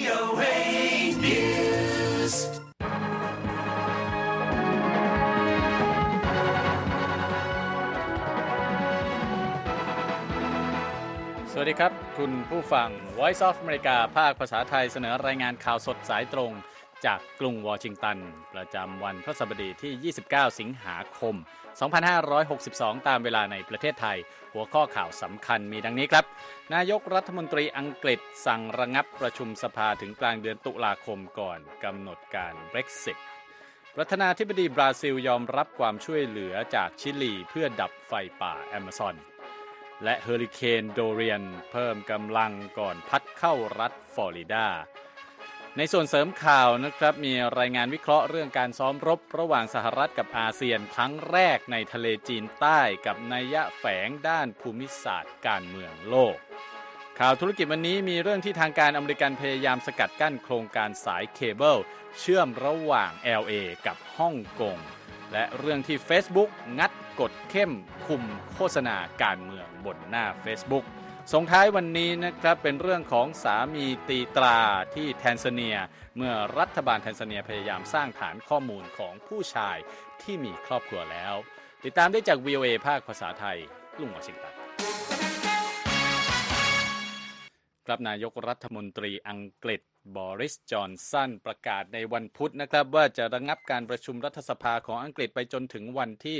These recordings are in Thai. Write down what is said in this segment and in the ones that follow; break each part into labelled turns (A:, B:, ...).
A: VOA News
B: สวัสดีครับคุณผู้ฟัง Voice of America ภาคภาษาไทยเสนอรายงานข่าวสดสายตรงจากกรุงวอชิงตันประจำวันพฤหัสบดีที่ 29 สิงหาคม 2562 ตามเวลาในประเทศไทยหัวข้อข่าวสำคัญมีดังนี้ครับนายกรัฐมนตรีอังกฤษสั่งระงับประชุมสภาถึงกลางเดือนตุลาคมก่อนกำหนดการ Brexit ประธานาธิบดีบราซิลยอมรับความช่วยเหลือจากชิลีเพื่อดับไฟป่าแอมะซอนและเฮอริเคนโดเรียนเพิ่มกำลังก่อนพัดเข้ารัฐฟลอริดาในส่วนเสริมข่าวนะครับมีรายงานวิเคราะห์เรื่องการซ้อมรบระหว่างสหรัฐกับอาเซียนครั้งแรกในทะเลจีนใต้กับนัยแฝงด้านภูมิศาสตร์การเมืองโลกข่าวธุรกิจวันนี้มีเรื่องที่ทางการอเมริกันพยายามสกัดกั้นโครงการสายเคเบิลเชื่อมระหว่าง LA กับฮ่องกงและเรื่องที่ Facebook งัดกฎเข้มคุมโฆษณาการเมืองบนหน้า Facebook ส่งท้ายวันนี้นะครับเป็นเรื่องของสามีตีตราที่แทนซาเนียเมื่อรัฐบาลแทนซาเนียพยายามสร้างฐานข้อมูลของผู้ชายที่มีครอบครัวแล้วติดตามได้จาก VOA ภาคภาษาไทยกรุงวอชิงตันครับนายกรัฐมนตรีอังกฤษบอริสจอนสันประกาศในวันพุธนะครับว่าจะระงับการประชุมรัฐสภาของอังกฤษไปจนถึงวันที่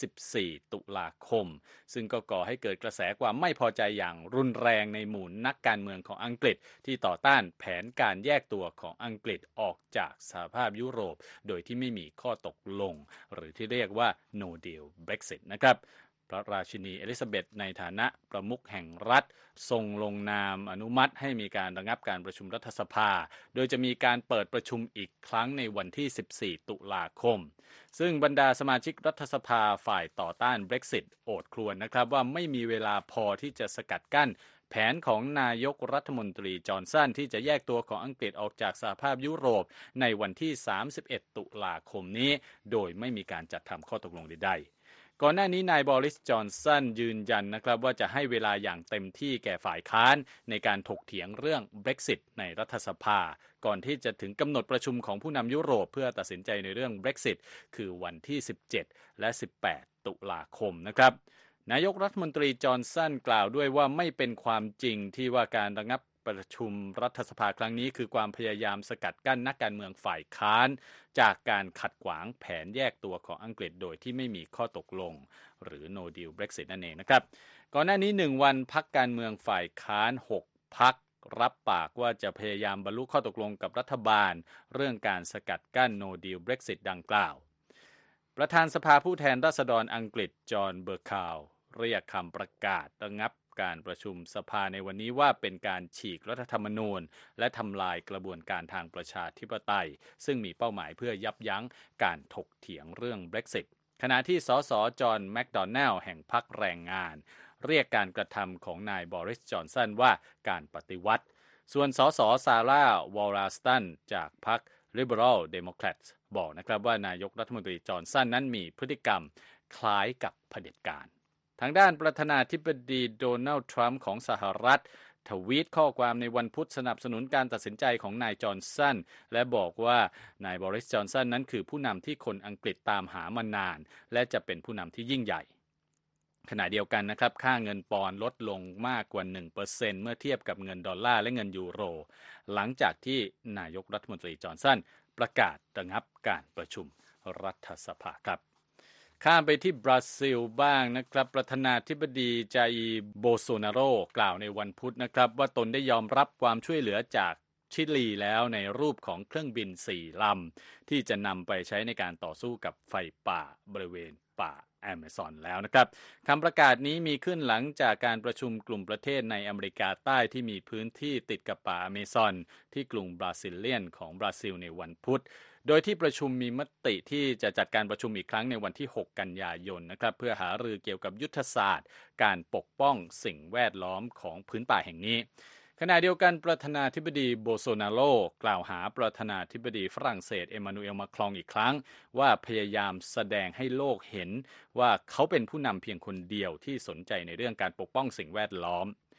B: 14 ตุลาคมซึ่งก็ก่อให้เกิดกระแสความไม่พอใจอย่างรุนแรงในหมู่นักการเมืองของอังกฤษที่ต่อต้านแผนการแยกตัวของอังกฤษออกจากสหภาพยุโรปโดยที่ไม่มีข้อตกลงหรือที่เรียกว่า No Deal Brexit นะครับพระราชินีเอลิซาเบธในฐานะประมุขแห่งรัฐทรงลงนามอนุมัติให้มีการระงับการประชุมรัฐสภาโดยจะมีการเปิดประชุมอีกครั้งในวันที่ 14 ตุลาคมซึ่งบรรดาสมาชิกรัฐสภาฝ่ายต่อต้าน Brexit โอดครวญนะครับว่าไม่มีเวลาพอที่จะสกัดกั้นแผนของนายกรัฐมนตรีจอห์นสันที่จะแยกตัวของอังกฤษออกจากสหภาพยุโรปในวันที่ 31 ตุลาคมนี้โดยไม่มีการจัดทำข้อตกลงใดๆก่อนหน้านี้นายบอริสจอนสันยืนยันนะครับว่าจะให้เวลาอย่างเต็มที่แก่ฝ่ายค้านในการถกเถียงเรื่อง Brexit ในรัฐสภาก่อนที่จะถึงกำหนดประชุมของผู้นำยุโรปเพื่อตัดสินใจในเรื่อง Brexit คือวันที่ 17 และ 18 ตุลาคมนะครับนายกรัฐมนตรีจอห์นสันกล่าวด้วยว่าไม่เป็นความจริงที่ว่าการระงับประชุมรัฐสภาครั้งนี้คือความพยายามสกัดกั้นนักการเมืองฝ่ายค้านจากการขัดขวางแผนแยกตัวของอังกฤษโดยที่ไม่มีข้อตกลงหรือ No Deal Brexit นั่นเองนะครับก่อนหน้านี้1วันพรรคการเมืองฝ่ายค้าน6พรรครับปากว่าจะพยายามบรรลุข้อตกลงกับรัฐบาลเรื่องการสกัดกั้น No Deal Brexit ดังกล่าวประธานสภาผู้แทนราษฎรอังกฤษจอห์นเบอร์คาวเรียกคำประกาศระงับการประชุมสภาในวันนี้ว่าเป็นการฉีกรัฐธรรมนูญและทำลายกระบวนการทางประชาธิปไตยซึ่งมีเป้าหมายเพื่อยับยั้งการถกเถียงเรื่อง Brexit ขณะที่สสจอห์นแมคโดนัลด์แห่งพรรคแรงงานเรียกการกระทำของนายบอริสจอนสันว่าการปฏิวัติส่วนสสซาร่าวอลลาสตันจากพรรค Liberal Democrats บอกนะครับว่านายกรัฐมนตรีจอห์นสันนั้นมีพฤติกรรมคล้ายกับเผด็จการทางด้านประธานาธิบดีโดนัลด์ทรัมป์ของสหรัฐทวีตข้อความในวันพุธสนับสนุนการตัดสินใจของนายจอห์นสันและบอกว่านายบอริสจอนสันนั้นคือผู้นำที่คนอังกฤษตามหามานานและจะเป็นผู้นำที่ยิ่งใหญ่ขณะเดียวกันนะครับค่าเงินปอนด์ลดลงมากกว่า 1% เมื่อเทียบกับเงินดอลลาร์และเงินยูโรหลังจากที่นายกรัฐมนตรีจอห์นสันประกาศระงับการประชุมรัฐสภาครับข้ามไปที่บราซิลบ้างนะครับประธานาธิบดีจาอิร์โบโซนาโรกล่าวในวันพุธนะครับว่าตนได้ยอมรับความช่วยเหลือจากชิลีแล้วในรูปของเครื่องบิน4ลำที่จะนำไปใช้ในการต่อสู้กับไฟป่าบริเวณป่าแอมะซอนแล้วนะครับคำประกาศนี้มีขึ้นหลังจากการประชุมกลุ่มประเทศในอเมริกาใต้ที่มีพื้นที่ติดกับป่าอเมซอนที่กรุงบราซิเลียนของบราซิลในวันพุธโดยที่ประชุมมีมติที่จะจัดการประชุมอีกครั้งในวันที่6กันยายนนะครับเพื่อหารือเกี่ยวกับยุทธศาสตร์การปกป้องสิ่งแวดล้อมของพื้นป่าแห่งนี้ขณะเดียวกันประธานาธิบดีโบโซนาโรกล่าวหาประธานาธิบดีฝรั่งเศสเอมานูเอลมาครองอีกครั้งว่าพยายามแสดงให้โลกเห็นว่าเขาเป็นผู้นำเพียงคนเดียวที่สนใจในเรื่องการปกป้องสิ่งแวดล้อม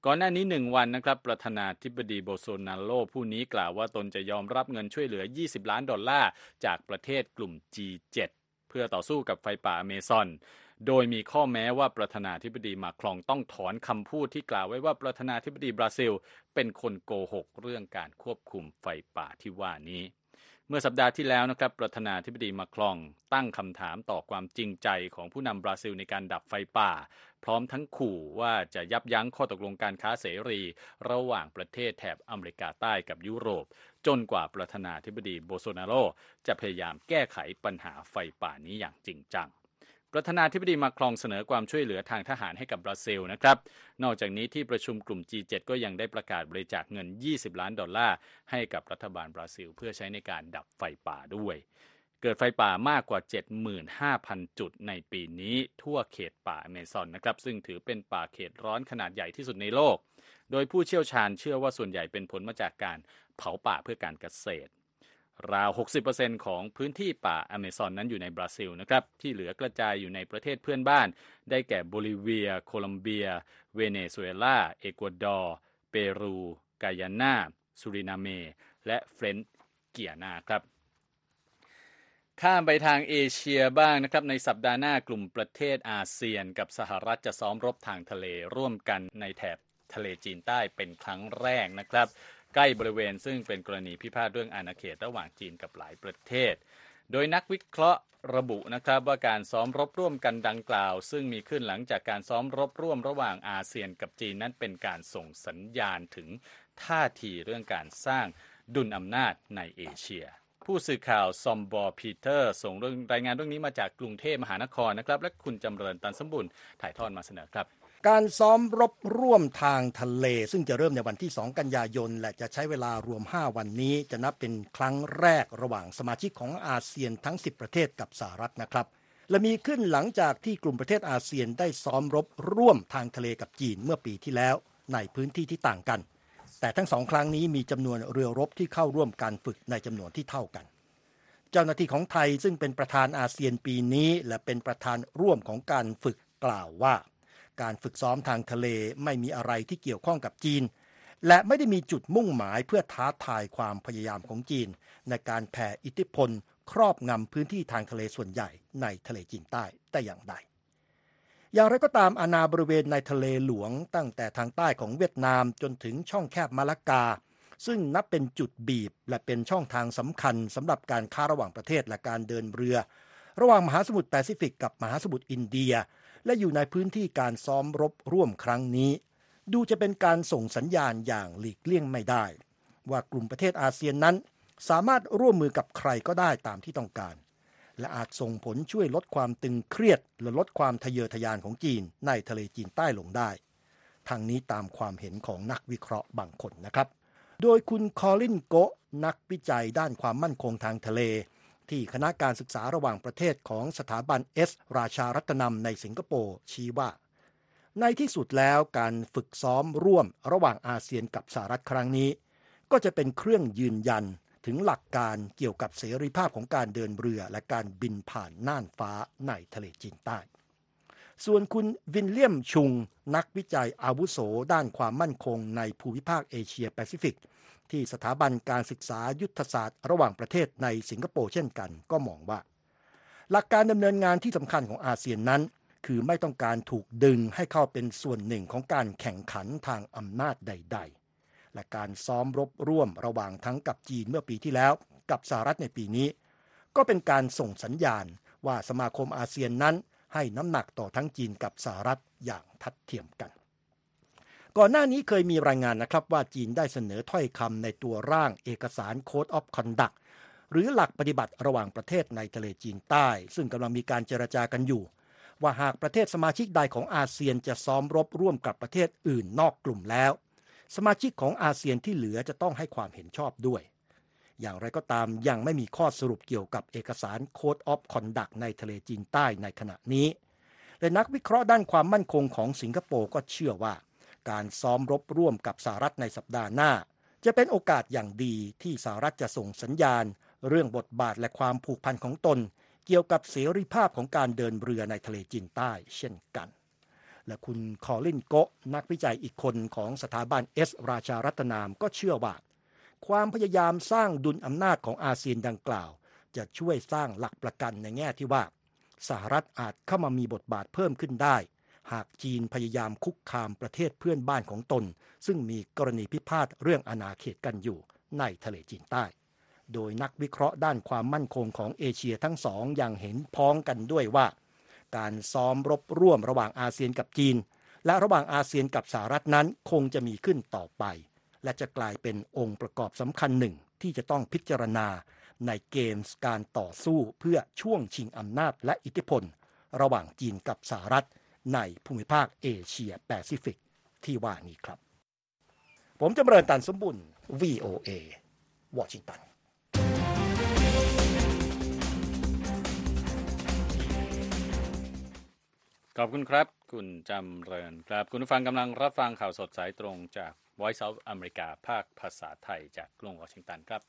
B: ก่อนหน้านี้1วันนะครับประธานาธิบดีโบโซนาโรผู้นี้กล่าวว่าตนจะยอมรับเงินช่วยเหลือ$20 ล้านจากประเทศกลุ่ม G7 เพื่อต่อสู้กับไฟป่าอเมซอนโดยมีข้อแม้ว่าประธานาธิบดีมาครองต้องถอนคำพูดที่กล่าวไว้ว่าประธานาธิบดีบราซิลเป็นคนโกหกเรื่องการควบคุมไฟป่าที่ว่านี้เมื่อสัปดาห์ที่แล้วนะครับประธานาธิบดีมาครองตั้งคำถามต่อความจริงใจของผู้นำบราซิลในการดับไฟป่าพร้อมทั้งขู่ว่าจะยับยั้งข้อตกลงการค้าเสรีระหว่างประเทศแถบอเมริกาใต้กับยุโรปจนกว่าประธานาธิบดีโบโซนาโรจะพยายามแก้ไขปัญหาไฟป่านี้อย่างจริงจังประธานาธิบดีมาครองเสนอความช่วยเหลือทางทหารให้กับบราซิลนะครับนอกจากนี้ที่ประชุมกลุ่ม G7 ก็ยังได้ประกาศบริจาคเงิน$20 ล้านให้กับรัฐบาลบราซิลเพื่อใช้ในการดับไฟป่าด้วยเกิดไฟป่ามากกว่า 75,000 จุดในปีนี้ทั่วเขตป่าอเมซอนนะครับซึ่งถือเป็นป่าเขตร้อนขนาดใหญ่ที่สุดในโลกโดยผู้เชี่ยวชาญเชื่อว่าส่วนใหญ่เป็นผลมาจากการเผาป่าเพื่อการเกษตรราว 60% ของพื้นที่ป่าอเมซอนนั้นอยู่ในบราซิลนะครับที่เหลือกระจายอยู่ในประเทศเพื่อนบ้านได้แก่โบลิเวียโคลัมเบียเวเนซุเอลาเอกวาดอร์เปรูกายานาซูรินาเมและเฟรนซ์เกียนาครับข้ามไปทางเอเชียบ้างนะครับในสัปดาห์หน้ากลุ่มประเทศอาเซียนกับสหรัฐจะซ้อมรบทางทะเลร่วมกันในแถบทะเลจีนใต้เป็นครั้งแรกนะครับใกล้บริเวณซึ่งเป็นกรณีพิพาทเรื่องอาณาเขตระหว่างจีนกับหลายประเทศโดยนักวิเคราะห์ระบุนะครับว่าการซ้อมรบร่วมกันดังกล่าวซึ่งมีขึ้นหลังจากการซ้อมรบร่วมระหว่างอาเซียนกับจีนนั้นเป็นการส่งสัญญาณถึงท่าทีเรื่องการสร้างดุลอำนาจในเอเชียผู้สื่อข่าวซอมบอร์พีเตอร์ส่งรายงานเรื่องนี้มาจากกรุงเทพมหานครนะครับและคุณจำเริญตันสมบุญถ่ายทอดมาเสนอครับ
C: การซ้อมรบร่วมทางทะเลซึ่งจะเริ่มในวันที่2กันยายนและจะใช้เวลารวม5วันนี้จะนับเป็นครั้งแรกระหว่างสมาชิกของอาเซียนทั้ง10ประเทศกับสหรัฐนะครับและมีขึ้นหลังจากที่กลุ่มประเทศอาเซียนได้ซ้อมรบร่วมทางทะเลกับจีนเมื่อปีที่แล้วในพื้นที่ที่ต่างกันแต่ทั้ง2ครั้งนี้มีจำนวนเรือรบที่เข้าร่วมการฝึกในจำนวนที่เท่ากันเจ้าหน้าที่ของไทยซึ่งเป็นประธานอาเซียนปีนี้และเป็นประธานร่วมของการฝึกกล่าวว่าการฝึกซ้อมทางทะเลไม่มีอะไรที่เกี่ยวข้องกับจีนและไม่ได้มีจุดมุ่งหมายเพื่อท้าทายความพยายามของจีนในการแผ่อิทธิพลครอบงำพื้นที่ทางทะเลส่วนใหญ่ในทะเลจีนใต้แต่อย่างใดอย่างไรก็ตามอาณาบริเวณในทะเลหลวงตั้งแต่ทางใต้ของเวียดนามจนถึงช่องแคบมาลากาซึ่งนับเป็นจุดบีบและเป็นช่องทางสำคัญสำหรับการค้าระหว่างประเทศและการเดินเรือระหว่างมหาสมุทรแปซิฟิกกับมหาสมุทรอินเดียและอยู่ในพื้นที่การซ้อมรบร่วมครั้งนี้ดูจะเป็นการส่งสัญญาณอย่างหลีกเลี่ยงไม่ได้ว่ากลุ่มประเทศอาเซียนนั้นสามารถร่วมมือกับใครก็ได้ตามที่ต้องการและอาจส่งผลช่วยลดความตึงเครียดและลดความทะเยอทะยานของจีนในทะเลจีนใต้ลงได้ทางนี้ตามความเห็นของนักวิเคราะห์บางคนนะครับโดยคุณคอลินโกะนักวิจัยด้านความมั่นคงทางทะเลที่คณะการศึกษาระหว่างประเทศของสถาบันราชารัตนำในสิงคโปร์ชี้ว่าในที่สุดแล้วการฝึกซ้อมร่วมระหว่างอาเซียนกับสหรัฐครั้งนี้ก็จะเป็นเครื่องยืนยันถึงหลักการเกี่ยวกับเสรีภาพของการเดินเรือและการบินผ่านน่านฟ้าในทะเลจีนใต้ส่วนคุณวินเลียมชุงนักวิจัยอาวุโสด้านความมั่นคงในภูมิภาคเอเชียแปซิฟิกที่สถาบันการศึกษายุทธศาสตร์ระหว่างประเทศในสิงคโปร์เช่นกันก็มองว่าหลักการดำเนินงานที่สำคัญของอาเซียนนั้นคือไม่ต้องการถูกดึงให้เข้าเป็นส่วนหนึ่งของการแข่งขันทางอำนาจใดๆและการซ้อมรบร่วมระหว่างทั้งกับจีนเมื่อปีที่แล้วกับสหรัฐในปีนี้ก็เป็นการส่งสัญญาณว่าสมาคมอาเซียนนั้นให้น้ำหนักต่อทั้งจีนกับสหรัฐอย่างทัดเทียมกันก่อนหน้านี้เคยมีรายงานนะครับว่าจีนได้เสนอถ้อยคำในตัวร่างเอกสาร Code of Conduct หรือหลักปฏิบัติระหว่างประเทศในทะเลจีนใต้ซึ่งกำลังมีการเจรจากันอยู่ว่าหากประเทศสมาชิกใดของอาเซียนจะซ้อมรบร่วมกับประเทศอื่นนอกกลุ่มแล้วสมาชิกของอาเซียนที่เหลือจะต้องให้ความเห็นชอบด้วยอย่างไรก็ตามยังไม่มีข้อสรุปเกี่ยวกับเอกสาร Code of Conduct ในทะเลจีนใต้ในขณะนี้และนักวิเคราะห์ด้านความมั่นคงของสิงคโปร์ก็เชื่อว่าการซ้อมรบร่วมกับสหรัฐในสัปดาห์หน้าจะเป็นโอกาสอย่างดีที่สหรัฐจะส่งสัญญาณเรื่องบทบาทและความผูกพันของตนเกี่ยวกับเสรีภาพของการเดินเรือในทะเลจีนใต้เช่นกันและคุณคอลินโกะนักวิจัยอีกคนของสถาบันราชารัตนามก็เชื่อว่าความพยายามสร้างดุลอำนาจของอาเซียนดังกล่าวจะช่วยสร้างหลักประกันในแง่ที่ว่าสหรัฐอาจเข้ามามีบทบาทเพิ่มขึ้นได้หากจีนพยายามคุกคามประเทศเพื่อนบ้านของตนซึ่งมีกรณีพิพาทเรื่องอาณาเขตกันอยู่ในทะเลจีนใต้โดยนักวิเคราะห์ด้านความมั่นคงของเอเชียทั้งสองยังเห็นพ้องกันด้วยว่าการซ้อมรบร่วมระหว่างอาเซียนกับจีนและระหว่างอาเซียนกับสหรัฐนั้นคงจะมีขึ้นต่อไปและจะกลายเป็นองค์ประกอบสำคัญหนึ่งที่จะต้องพิจารณาในเกมการต่อสู้เพื่อช่วงชิงอำนาจและอิทธิพลระหว่างจีนกับสหรัฐในภูมิภาคเอเชียแปซิฟิกที่ว่านี้ครับผมจำเริญตันสมบุญ VOA วอชิงตัน
B: ขอบคุณครับคุณจำเริญครับคุณผู้ฟังกำลังรับฟังข่าวสดสายตรงจาก Voice of America ภาคภาษาไทยจากกรุงวอชิงตันครับ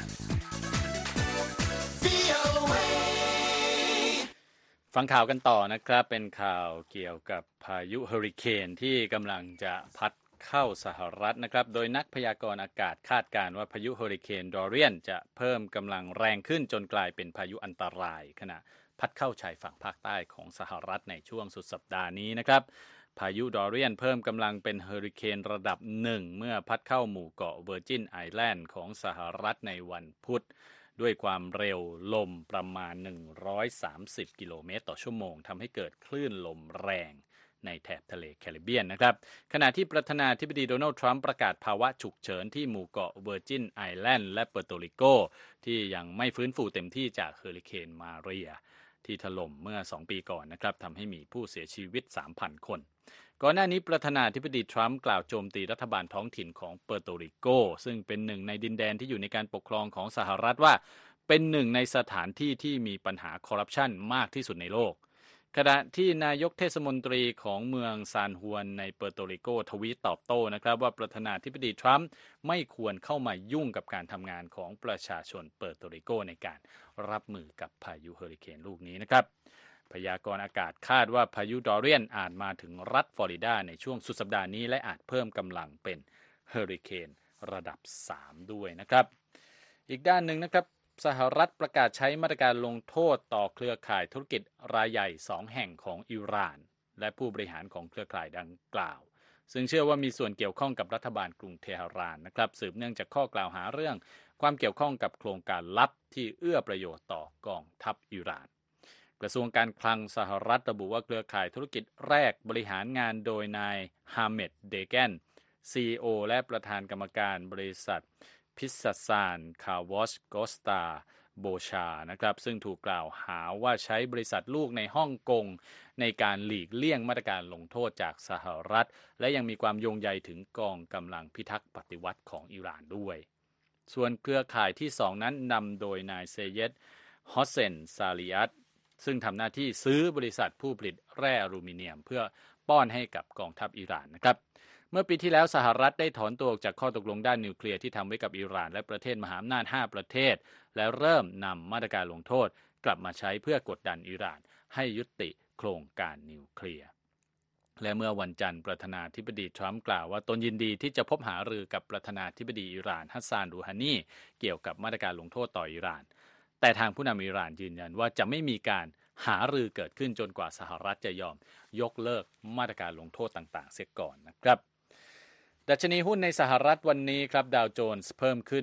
B: ฟังข่าวกันต่อนะครับเป็นข่าวเกี่ยวกับพายุเฮอริเคนที่กำลังจะพัดเข้าสหรัฐนะครับโดยนักพยากรณ์อากาศคาดการณ์ว่าพายุเฮอริเคนดอเรียนจะเพิ่มกำลังแรงขึ้นจนกลายเป็นพายุอันตรายขณะพัดเข้าชายฝั่งภาคใต้ของสหรัฐในช่วงสุดสัปดาห์นี้นะครับพายุดอเรียนเพิ่มกำลังเป็นเฮอริเคนระดับ1เมื่อพัดเข้าหมู่เกาะเวอร์จินไอแลนด์ของสหรัฐในวันพุธด้วยความเร็วลมประมาณ130กิโลเมตรต่อชั่วโมงทำให้เกิดคลื่นลมแรงในแถบทะเลแคริบเบียนนะครับขณะที่ประธานาธิบดีโดนัลด์ทรัมป์ประกาศภาวะฉุกเฉินที่หมู่เกาะเวอร์จินไอแลนด์และเปอร์โตริโกที่ยังไม่ฟื้นฟูเต็มที่จากเฮอริเคนมาเรียที่ถล่มเมื่อ2ปีก่อนนะครับทำให้มีผู้เสียชีวิต 3,000 คนก่อนหน้านี้ประธานาธิบดีทรัมป์กล่าวโจมตีรัฐบาลท้องถิ่นของเปอร์โตริโกซึ่งเป็นหนึ่งในดินแดนที่อยู่ในการปกครองของสหรัฐว่าเป็นหนึ่งในสถานที่ที่มีปัญหาคอร์รัปชันมากที่สุดในโลกขณะที่นายกเทศมนตรีของเมืองซานฮวนในเปอร์โตริโกทวีตตอบโต้นะครับว่าประธานาธิบดีทรัมป์ไม่ควรเข้ามายุ่งกับการทำงานของประชาชนเปอร์โตริโกในการรับมือกับพายุเฮอริเคนลูกนี้นะครับพยากรณ์อากาศคาดว่าพายุดอเรียนอาจมาถึงรัฐฟลอริดาในช่วงสุดสัปดาห์นี้และอาจเพิ่มกำลังเป็นเฮอริเคนระดับ3ด้วยนะครับอีกด้านหนึ่งนะครับสหรัฐประกาศใช้มาตรการลงโทษต่อเครือข่ายธุรกิจรายใหญ่2แห่งของอิหร่านและผู้บริหารของเครือข่ายดังกล่าวซึ่งเชื่อว่ามีส่วนเกี่ยวข้องกับรัฐบาลกรุงเทหะรานนะครับสืบเนื่องจากข้อกล่าวหาเรื่องความเกี่ยวข้องกับโครงการลับที่เอื้อประโยชน์ต่อกองทัพอิหร่านกระทรวงการคลังสหรัฐระบุว่าเครือข่ายธุรกิจแรกบริหารงานโดยนายฮาเมดเดแกน CEO และประธานกรรมการบริษัทพิซซานคาวอชโกสตาโบชานะครับซึ่งถูกกล่าวหาว่าใช้บริษัทลูกในฮ่องกงในการหลีกเลี่ยงมาตรการลงโทษจากสหรัฐและยังมีความโยงใยถึงกองกำลังพิทักษ์ปฏิวัติของอิหร่านด้วยส่วนเครือข่ายที่2นั้นนำโดยนายเซเยดฮอสเซนซาลิยัตซึ่งทำหน้าที่ซื้อบริษัทผู้ผลิตแร่อลูมิเนียมเพื่อป้อนให้กับกองทัพอิหร่านนะครับเมื่อปีที่แล้วสหรัฐได้ถอนตัวออกจากข้อตกลงด้านนิวเคลียร์ที่ทำไว้กับอิหร่านและประเทศมหาอำนาจ5ประเทศและเริ่มนำมาตรการลงโทษกลับมาใช้เพื่อกดดันอิหร่านให้ยุติโครงการนิวเคลียร์และเมื่อวันจันทร์ประธานาธิบดีทรัมป์กล่าวว่าตนยินดีที่จะพบหารือกับประธานาธิบดีอิหร่านฮัสซาน รูฮานีเกี่ยวกับมาตรการลงโทษต่ออิหร่านแต่ทางผู้นำอิหร่านยืนยันว่าจะไม่มีการหารือเกิดขึ้นจนกว่าสหรัฐจะยอมยกเลิกมาตรการลงโทษต่างๆเสียก่อนนะครับดัชนีหุ้นในสหรัฐวันนี้ครับดาวโจนส์เพิ่มขึ้น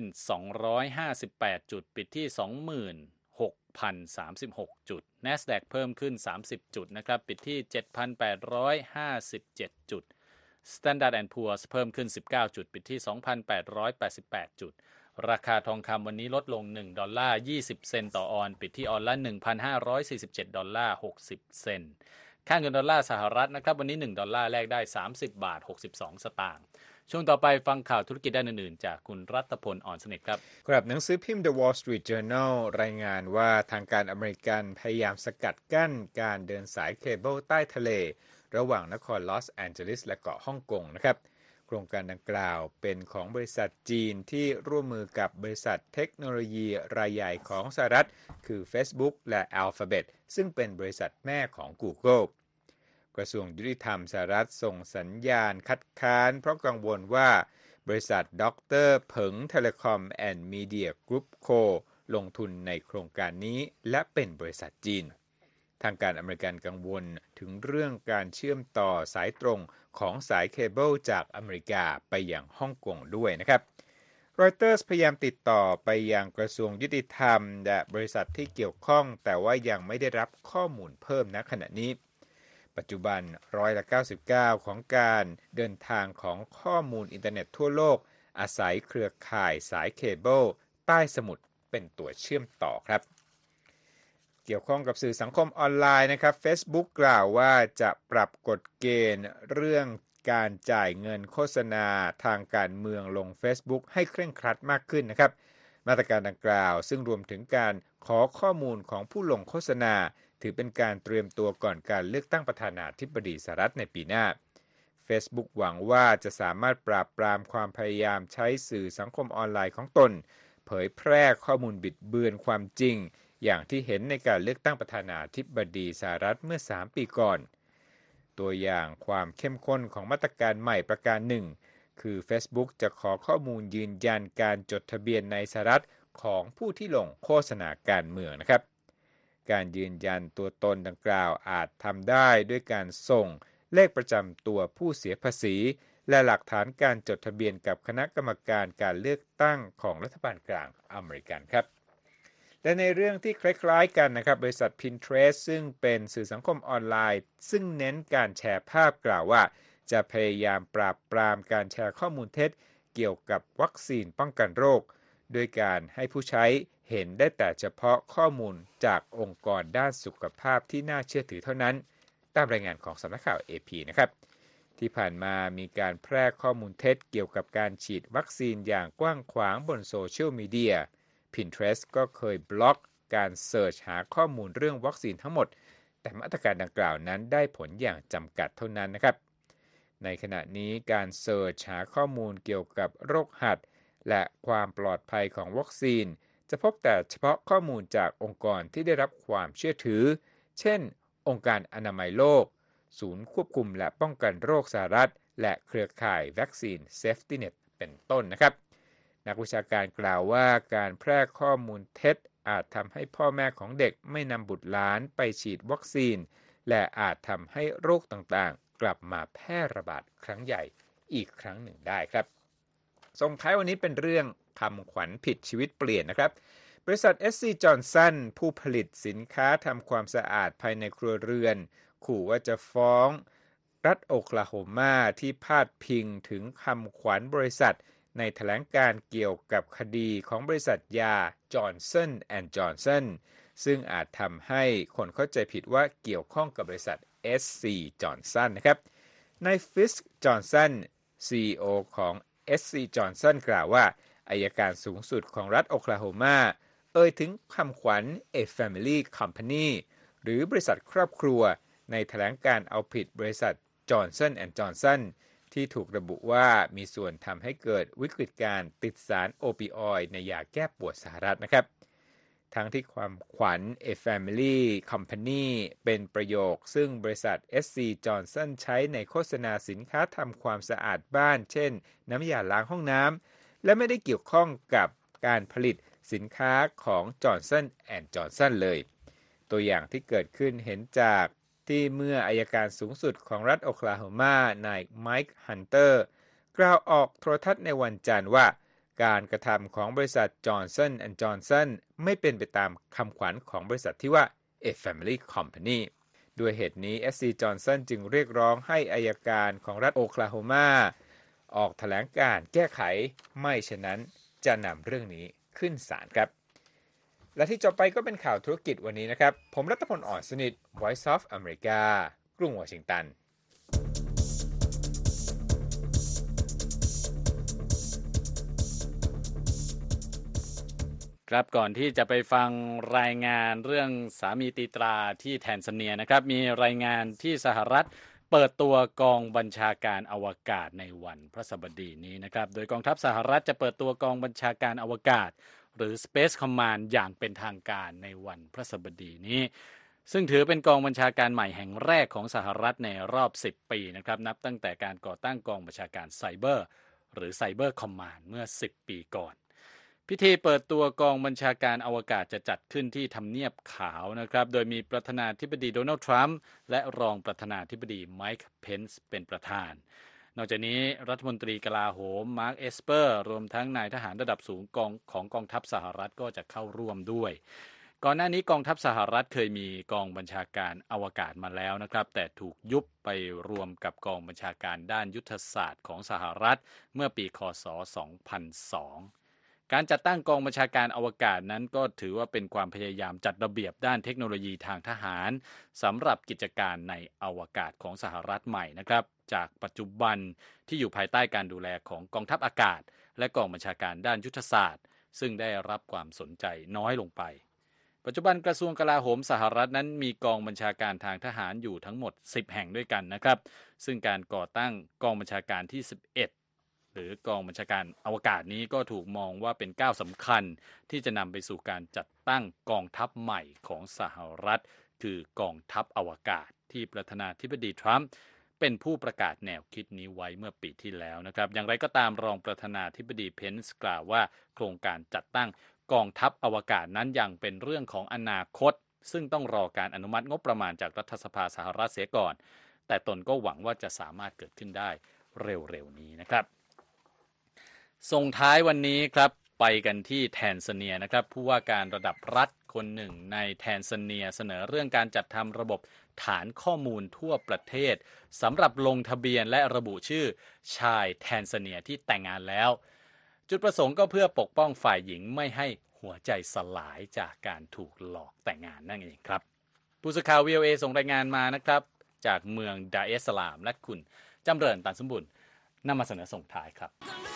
B: 258จุดปิดที่ 26,036 จุด NASDAQ เพิ่มขึ้น30จุดนะครับปิดที่ 7,857 จุด Standard & Poor's เพิ่มขึ้น19จุดปิดที่ 2,888 จุดราคาทองคำวันนี้ลดลง$1.20 เซนต์ต่อออนซ์ปิดที่ออนซ์ละ $1,547.60 เซนต์ค่าเงินดอลลาร์สหรัฐนะครับวันนี้$1แลกได้30.62 สตางค์ช่วงต่อไปฟังข่าวธุรกิจด้านอื่นๆจากคุณรัตพล อ่อนสนิทครับ
D: ครับหนังสือพิมพ์ The Wall Street Journal รายงานว่าทางการอเมริกันพยายามสกัดกั้นการเดินสายเคเบิลใต้ทะเลระหว่างนครลอสแอนเจลิสและเกาะฮ่องกงนะครับโครงการดังกล่าวเป็นของบริษัทจีนที่ร่วมมือกับบริษัทเทคโนโลยีรายใหญ่ของสหรัฐคือ Facebook และ Alphabet ซึ่งเป็นบริษัทแม่ของ Google กกระทรวงยุติธรรมสหรัฐส่งสัญญาณคัดค้านเพราะกังวลว่าบริษัทดร.เผิงเทเลคอมแอนด์มีเดียกรุ๊ปโคลงทุนในโครงการนี้และเป็นบริษัทจีนทางการอเมริกันกังวลถึงเรื่องการเชื่อมต่อสายตรงของสายเคเบิลจากอเมริกาไปยังฮ่องกงด้วยนะครับรอยเตอร์สพยายามติดต่อไปยังกระทรวงยุติธรรมและบริษัทที่เกี่ยวข้องแต่ว่ายังไม่ได้รับข้อมูลเพิ่มณขณะนี้ปัจจุบัน99%ของการเดินทางของข้อมูลอินเทอร์เน็ตทั่วโลกอาศัยเครือข่ายสายเคเบิลใต้สมุทรเป็นตัวเชื่อมต่อครับเกี่ยวข้องกับสื่อสังคมออนไลน์นะครับ Facebook กล่าวว่าจะปรับกฎเกณฑ์เรื่องการจ่ายเงินโฆษณาทางการเมืองลง Facebook ให้เคร่งครัดมากขึ้นนะครับมาตรการดังกล่าวซึ่งรวมถึงการขอข้อมูลของผู้ลงโฆษณาถือเป็นการเตรียมตัวก่อนการเลือกตั้งประธานาธิบดีสหรัฐในปีหน้า Facebook หวังว่าจะสามารถปราบปรามความพยายามใช้สื่อสังคมออนไลน์ของตนเผยแพร่ข้อมูลบิดเบือนความจริงอย่างที่เห็นในการเลือกตั้งประธานาธิบดีสหรัฐเมื่อ3 ปีก่อนตัวอย่างความเข้มข้นของมาตรการใหม่ประการหนึ่งคือ Facebook จะขอข้อมูลยืนยันการจดทะเบียนในสหรัฐของผู้ที่ลงโฆษณาการเมืองนะครับการยืนยันตัวตนดังกล่าวอาจทำได้ด้วยการส่งเลขประจำตัวผู้เสียภาษีและหลักฐานการจดทะเบียนกับคณะกรรมการการเลือกตั้งของรัฐบาลกลางอเมริกันครับและในเรื่องที่คล้ายๆกันนะครับบริษัท Pinterest ซึ่งเป็นสื่อสังคมออนไลน์ซึ่งเน้นการแชร์ภาพกล่าวว่าจะพยายามปราบปรามการแชร์ข้อมูลเท็จเกี่ยวกับวัคซีนป้องกันโรคโดยการให้ผู้ใช้เห็นได้แต่เฉพาะข้อมูลจากองค์กรด้านสุขภาพที่น่าเชื่อถือเท่านั้นตามรายงานของสำนักข่าว AP นะครับที่ผ่านมามีการแพร่ข้อมูลเท็จเกี่ยวกับการฉีดวัคซีนอย่างกว้างขวางบนโซเชียลมีเดีย Pinterest ก็เคยบล็อกการเสิร์ชหาข้อมูลเรื่องวัคซีนทั้งหมดแต่มาตรการดังกล่าวนั้นได้ผลอย่างจำกัดเท่านั้นนะครับในขณะนี้การเสิร์ชหาข้อมูลเกี่ยวกับโรคหัดและความปลอดภัยของวัคซีนจะพบแต่เฉพาะข้อมูลจากองค์กรที่ได้รับความเชื่อถือเช่นองค์การอนามัยโลกศูนย์ควบคุมและป้องกันโรคสหรัฐและเครือข่ายวัคซีน Safety Net เป็นต้นนะครับนักวิชาการกล่าวว่าการแพร่ข้อมูลเท็จอาจทำให้พ่อแม่ของเด็กไม่นำบุตรหลานไปฉีดวัคซีนและอาจทำให้โรคต่างๆกลับมาแพร่ระบาดครั้งใหญ่อีกครั้งหนึ่งได้ครับส่งท้ายวันนี้เป็นเรื่องคำขวัญผิดชีวิตเปลี่ยนนะครับบริษัท SC Johnson ผู้ผลิตสินค้าทำความสะอาดภายในครัวเรือนขู่ว่าจะฟ้องรัฐโอคลาโฮมาที่พาดพิงถึงคำขวัญบริษัทในแถลงการเกี่ยวกับคดีของบริษัทยา Johnson & Johnson ซึ่งอาจทำให้คนเข้าใจผิดว่าเกี่ยวข้องกับบริษัท SC Johnson นะครับนายฟิสจอห์นสัน CEO ของ SC Johnson กล่าวว่าอัยการสูงสุดของรัฐโอคลาโฮมาถึงคำขวัญ A Family Company หรือบริษัทครอบครัวในแถลงการเอาผิดบริษัท Johnson & Johnson ที่ถูกระบุว่ามีส่วนทำให้เกิดวิกฤตการติดสารโอปิออยด์ในยาแก้ปวดสหรัฐนะครับทั้งที่ความขวัญ A Family Company เป็นประโยคซึ่งบริษัท SC Johnson ใช้ในโฆษณาสินค้าทำความสะอาดบ้านเช่นน้ำยาล้างห้องน้ำและไม่ได้เกี่ยวข้องกับการผลิตสินค้าของ Johnson & Johnson เลยตัวอย่างที่เกิดขึ้นเห็นจากที่เมื่ออัยการสูงสุดของรัฐโอคลาโฮมานายไมค์ฮันเตอร์กล่าวออกโทรทัศน์ในวันจันทร์ว่าการกระทำของบริษัท Johnson & Johnson ไม่เป็นไปตามคำขวัญของบริษัทที่ว่า A Family Company ด้วยเหตุนี้ SC Johnson จึงเรียกร้องให้อัยการของรัฐโอคลาโฮมาออกแถลงการแก้ไขไม่เช่นนั้นจะนำเรื่องนี้ขึ้นศาลครับและที่จบไปก็เป็นข่าวธุรกิจวันนี้นะครับผมรัตพล อ่อนสนิท Voice of America กรุงวอชิงตัน
B: ครับก่อนที่จะไปฟังรายงานเรื่องสามีตีตราที่แทนซาเนียนะครับมีรายงานที่สหรัฐเปิดตัวกองบัญชาการอวกาศในวันพฤหัสบดีนี้นะครับโดยกองทัพสหรัฐจะเปิดตัวกองบัญชาการอวกาศหรือ Space Command อย่างเป็นทางการในวันพฤหัสบดีนี้ซึ่งถือเป็นกองบัญชาการใหม่แห่งแรกของสหรัฐในรอบ10 ปีนะครับนับตั้งแต่การก่อตั้งกองบัญชาการไซเบอร์หรือไซเบอร์คอมมานด์เมื่อ10 ปีก่อนพิธีเปิดตัวกองบัญชาการอวกาศจะจัดขึ้นที่ทำเนียบขาวนะครับโดยมีประธานาธิบดีโดนัลด์ทรัมป์และรองประธานาธิบดีไมค์เพนซ์เป็นประธานนอกจากนี้รัฐมนตรีกลาโหมมาร์คเอสเปอร์รวมทั้งนายทหารระดับสูงของกองทัพสหรัฐก็จะเข้าร่วมด้วยก่อนหน้านี้กองทัพสหรัฐเคยมีกองบัญชาการอวกาศมาแล้วนะครับแต่ถูกยุบไปรวมกับกองบัญชาการด้านยุทธศาสตร์ของสหรัฐเมื่อปีค.ศ. 2002การจัดตั้งกองบัญชาการอวกาศนั้นก็ถือว่าเป็นความพยายามจัดระเบียบด้านเทคโนโลยีทางทหารสำหรับกิจการในอวกาศของสหรัฐใหม่นะครับจากปัจจุบันที่อยู่ภายใต้การดูแลของกองทัพอากาศและกองบัญชาการด้านยุทธศาสตร์ซึ่งได้รับความสนใจน้อยลงไปปัจจุบันกระทรวงกลาโหมสหรัฐนั้นมีกองบัญชาการทางทหารอยู่ทั้งหมด10แห่งด้วยกันนะครับซึ่งการก่อตั้งกองบัญชาการที่11หรือกองบัญชาการอวกาศนี้ก็ถูกมองว่าเป็นก้าวสำคัญที่จะนำไปสู่การจัดตั้งกองทัพใหม่ของสหรัฐคือกองทัพอวกาศที่ประธานาธิบดีทรัมป์เป็นผู้ประกาศแนวคิดนี้ไว้เมื่อปีที่แล้วนะครับอย่างไรก็ตามรองประธานาธิบดีเพนซ์กล่าวว่าโครงการจัดตั้งกองทัพอวกาศนั้นยังเป็นเรื่องของอนาคตซึ่งต้องรอการอนุมัติงบประมาณจากรัฐสภาสหรัฐเสียก่อนแต่ตนก็หวังว่าจะสามารถเกิดขึ้นได้เร็วๆนี้นะครับส่งท้ายวันนี้ครับไปกันที่แทนซาเนียนะครับผู้ว่าการระดับรัฐคนหนึ่งในแทนซาเนียเสนอเรื่องการจัดทำระบบฐานข้อมูลทั่วประเทศสำหรับลงทะเบียนและระบุชื่อชายแทนซาเนียที่แต่งงานแล้วจุดประสงค์ก็เพื่อปกป้องฝ่ายหญิงไม่ให้หัวใจสลายจากการถูกหลอกแต่งงานนั่นเองครับผู้สื่อข่าว VOA ส่งรายงานมานะครับจากเมืองดาเอสสลามและคุณจำเริญตันสมบุญนำมาเสนอส่งท้ายครับ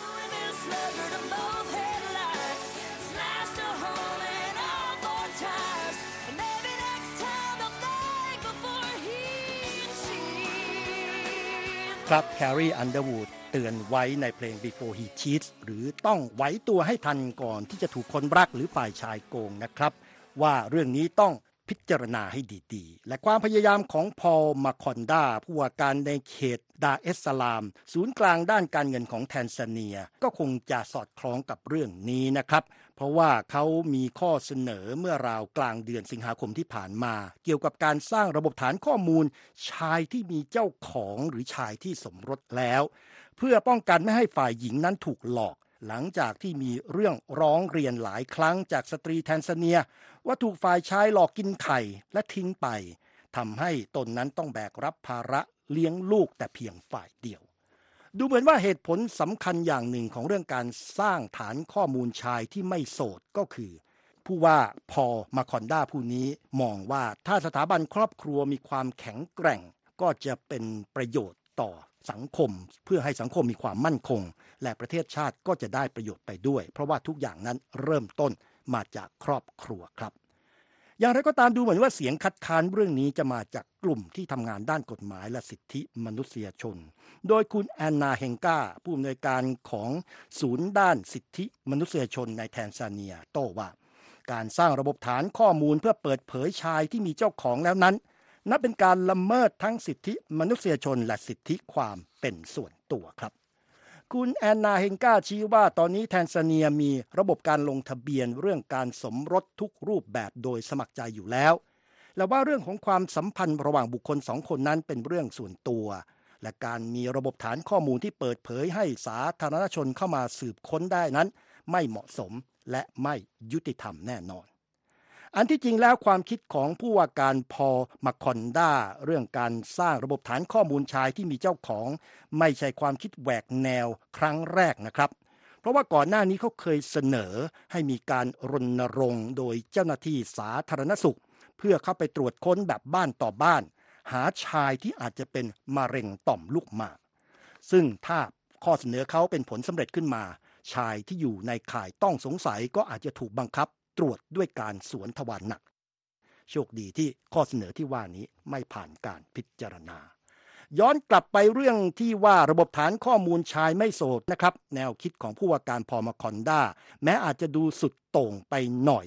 C: ครับแคร์รีอันเดอร์วูดเตือนไว้ในเพลง Before He Cheats หรือต้องไว้ตัวให้ทันก่อนที่จะถูกคนรักหรือฝ่ายชายโกงนะครับว่าเรื่องนี้ต้องพิจารณาให้ดีๆและความพยายามของพอลมาคอนดาผู้ว่าการในเขตดาเอสสลามศูนย์กลางด้านการเงินของแทนซาเนียก็คงจะสอดคล้องกับเรื่องนี้นะครับเพราะว่าเขามีข้อเสนอเมื่อราวกลางเดือนสิงหาคมที่ผ่านมาเกี่ยวกับการสร้างระบบฐานข้อมูลชายที่มีเจ้าของหรือชายที่สมรสแล้วเพื่อป้องกันไม่ให้ฝ่ายหญิงนั้นถูกหลอกหลังจากที่มีเรื่องร้องเรียนหลายครั้งจากสตรีแทนซาเนียว่าถูกฝ่ายชายหลอกกินไข่และทิ้งไปทำให้ตนนั้นต้องแบกรับภาระเลี้ยงลูกแต่เพียงฝ่ายเดียวดูเหมือนว่าเหตุผลสำคัญอย่างหนึ่งของเรื่องการสร้างฐานข้อมูลชายที่ไม่โสดก็คือผู้ว่าพอลมาคอนดาผู้นี้มองว่าถ้าสถาบันครอบครัวมีความแข็งแกร่งก็จะเป็นประโยชน์ต่อสังคมเพื่อให้สังคมมีความมั่นคงและประเทศชาติก็จะได้ประโยชน์ไปด้วยเพราะว่าทุกอย่างนั้นเริ่มต้นมาจากครอบครัวครับอย่างไรก็ตามดูเหมือนว่าเสียงคัดค้านเรื่องนี้จะมาจากกลุ่มที่ทำงานด้านกฎหมายและสิทธิมนุษยชนโดยคุณแอนนาเฮงกาผู้อำนวยการของศูนย์ด้านสิทธิมนุษยชนในแทนซาเนียโต้ว่าการสร้างระบบฐานข้อมูลเพื่อเปิดเผยชายที่มีเจ้าของแล้วนั้นนับเป็นการละเมิดทั้งสิทธิมนุษยชนและสิทธิความเป็นส่วนตัวครับคุณแอนนาเฮงกาชี้ว่าตอนนี้แทนซาเนียมีระบบการลงทะเบียนเรื่องการสมรสทุกรูปแบบโดยสมัครใจอยู่แล้วและว่าเรื่องของความสัมพันธ์ระหว่างบุคคล2คนนั้นเป็นเรื่องส่วนตัวและการมีระบบฐานข้อมูลที่เปิดเผยให้สาธารณชนเข้ามาสืบค้นได้นั้นไม่เหมาะสมและไม่ยุติธรรมแน่นอนอันที่จริงแล้วความคิดของผู้ว่าการพอลมาคอนดาเรื่องการสร้างระบบฐานข้อมูลชายที่มีเจ้าของไม่ใช่ความคิดแหวกแนวครั้งแรกนะครับเพราะว่าก่อนหน้านี้เขาเคยเสนอให้มีการรณรงค์โดยเจ้าหน้าที่สาธารณสุขเพื่อเข้าไปตรวจค้นแบบบ้านต่อบ้านหาชายที่อาจจะเป็นมะเร็งต่อมลูกหมากซึ่งถ้าข้อเสนอเขาเป็นผลสำเร็จขึ้นมาชายที่อยู่ในข่ายต้องสงสัยก็อาจจะถูกบังคับตรวจด้วยการสวนทวารหนักโชคดีที่ข้อเสนอที่ว่านี้ไม่ผ่านการพิจารณาย้อนกลับไปเรื่องที่ว่าระบบฐานข้อมูลชายไม่โสดนะครับแนวคิดของผู้ว่าการพอลมาคอนดาแม้อาจจะดูสุดโต่งไปหน่อย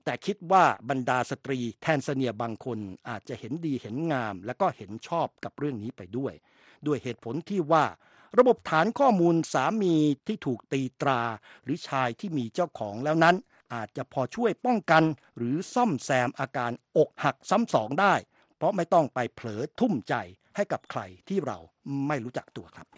C: แต่คิดว่าบรรดาสตรีแทนซาเนียบางคนอาจจะเห็นดีเห็นงามและก็เห็นชอบกับเรื่องนี้ไปด้วยเหตุผลที่ว่าระบบฐานข้อมูลสามีที่ถูกตีตราหรือชายที่มีเจ้าของแล้วนั้นอาจจะพอช่วยป้องกันหรือซ่อมแซมอาการอกหักซ้ำสองได้เพราะไม่ต้องไปเผลอทุ่มใจให้กับใครที่เราไม่รู้จักตัวครับ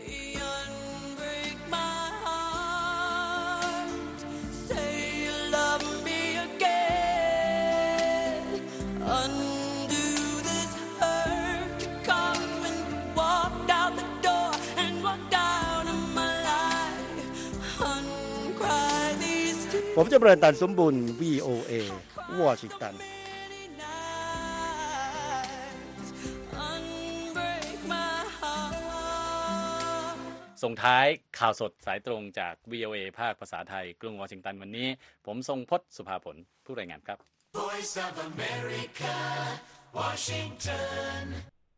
C: ผมจะเบรนตันสมบุญ VOA วอชิงตัน
B: ส่งท้ายข่าวสดสายตรงจาก VOA ภาคภาษาไทยกรุงวอชิงตันวันนี้ผมทรงพจน์สุภาผลผู้รายงานครับ
A: Voice of America, Washington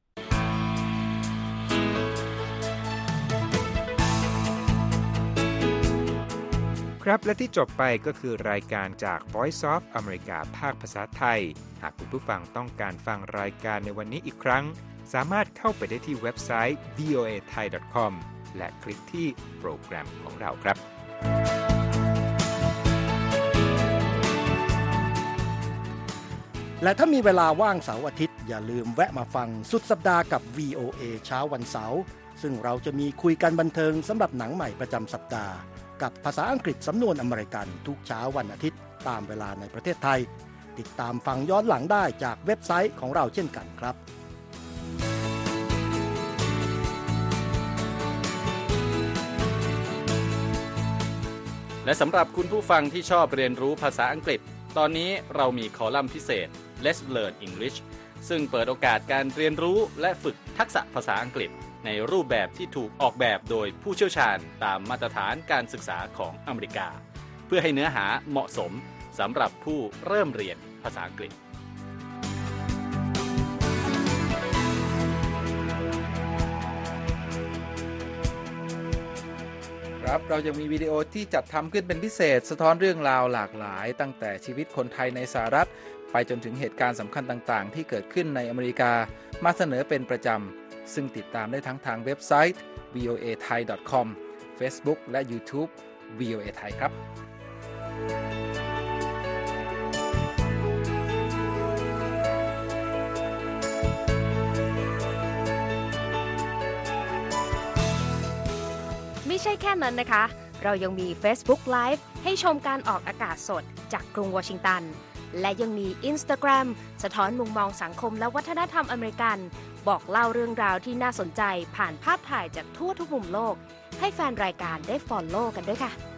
D: ครับและที่จบไปก็คือรายการจาก Voice of America ภาคภาษาไทยหากคุณผู้ฟังต้องการฟังรายการในวันนี้อีกครั้งสามารถเข้าไปได้ที่เว็บไซต์ voathai.com และคลิกที่โปรแกรมของเราครับ
C: และถ้ามีเวลาว่างเสาร์อาทิตย์อย่าลืมแวะมาฟังสุดสัปดาห์กับ VOA เช้าวันเสาร์ซึ่งเราจะมีคุยกันบันเทิงสำหรับหนังใหม่ประจำสัปดาห์กับภาษาอังกฤษสำนวนอเมริกันทุกเช้าวันอาทิตย์ตามเวลาในประเทศไทยติดตามฟังย้อนหลังได้จากเว็บไซต์ของเราเช่นกันครับ
B: และสำหรับคุณผู้ฟังที่ชอบเรียนรู้ภาษาอังกฤษตอนนี้เรามีคอลัมน์พิเศษ Let's Learn English ซึ่งเปิดโอกาสการเรียนรู้และฝึกทักษะภาษาอังกฤษในรูปแบบที่ถูกออกแบบโดยผู้เชี่ยวชาญตามมาตรฐานการศึกษาของอเมริกาเพื่อให้เนื้อหาเหมาะสมสำหรับผู้เริ่มเรียนภาษาอังกฤษ
E: ครับเรายังมีวิดีโอที่จัดทำขึ้นเป็นพิเศษสะท้อนเรื่องราวหลากหลายตั้งแต่ชีวิตคนไทยในสหรัฐไปจนถึงเหตุการณ์สำคัญต่างๆที่เกิดขึ้นในอเมริกามาเสนอเป็นประจำซึ่งติดตามได้ทั้งทางเว็บไซต์ voathai.com Facebook และ YouTube VOA Thai ครับ
F: ไม่ใช่แค่นั้นนะคะเรายังมี Facebook Live ให้ชมการออกอากาศสดจากกรุงวอชิงตันและยังมี Instagram สะท้อนมุมมองสังคมและวัฒนธรรมอเมริกันบอกเล่าเรื่องราวที่น่าสนใจผ่านภาพถ่ายจากทั่วทุกมุมโลกให้แฟนรายการได้ follow กันด้วยค่ะ